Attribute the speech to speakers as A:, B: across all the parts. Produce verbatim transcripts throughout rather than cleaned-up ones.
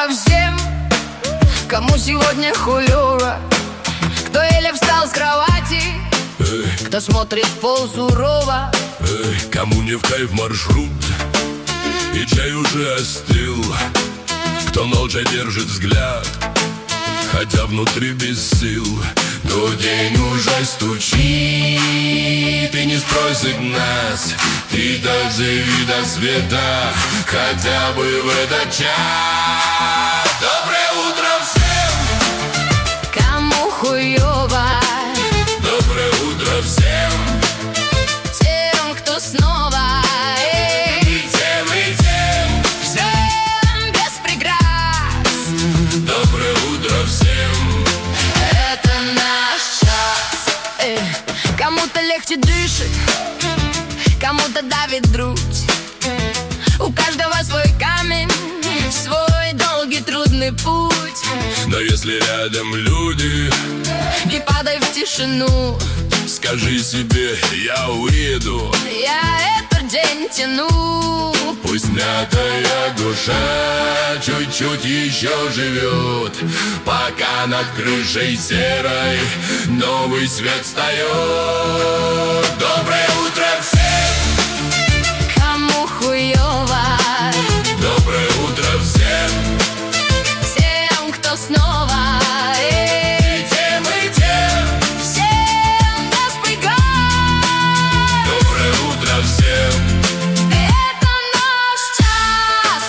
A: утро всем, кому сегодня хуёво, кто еле встал с кровати, эй, кто смотрит в пол сурово,
B: эй, кому не в кайф маршрут и чай уже остыл, кто молча держит взгляд, хотя внутри без сил. Но день уже стучит и не спросит нас, ты так живи до света, хотя бы в этот час. Доброе утро всем,
A: кому хуёво,
B: доброе утро всем,
A: тем, кто снова, эй,
B: и тем, и тем,
A: всем без преград.
B: доброе утро всем.
A: Это наш час, эй. Кому-то легче дышит, кому-то давит грудь, у каждого свой камень, свой долгий трудный путь.
B: Но если рядом люди,
A: не падай в тишину,
B: скажи себе, я уеду,
A: я этот день тяну.
B: пусть мятая душа чуть-чуть еще живет, пока над крышей серой новый свет встает. Доброе утро всем,
A: Кому хуёво,
B: доброе утро всем,
A: тем, кто снова, эй,
B: и тем, и тем,
A: всем без преград.
B: доброе утро всем.
A: Это наш час,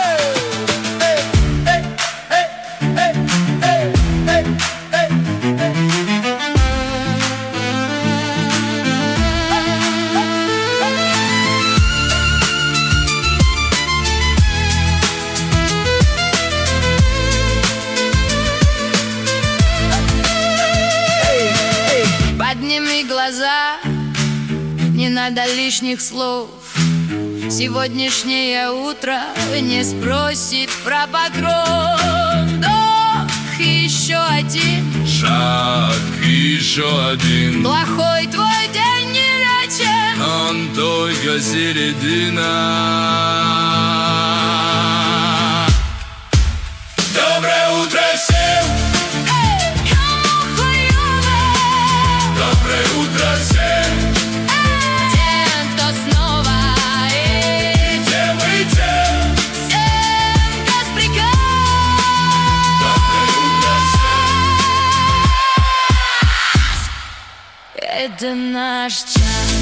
A: подними глаза, не надо лишних слов. Сегодняшнее утро не спросит про покров. Вдох и еще один,
B: Шаг и еще один,
A: плохой твой день не лечен.
B: он только середина. Доброе утро всем,
A: Эй, кому хуёво,
B: доброе утро всем,
A: тем, кто снова, эй,
B: и тем, и тем,
A: всем без преград.
B: доброе утро всем.
A: Это наш час.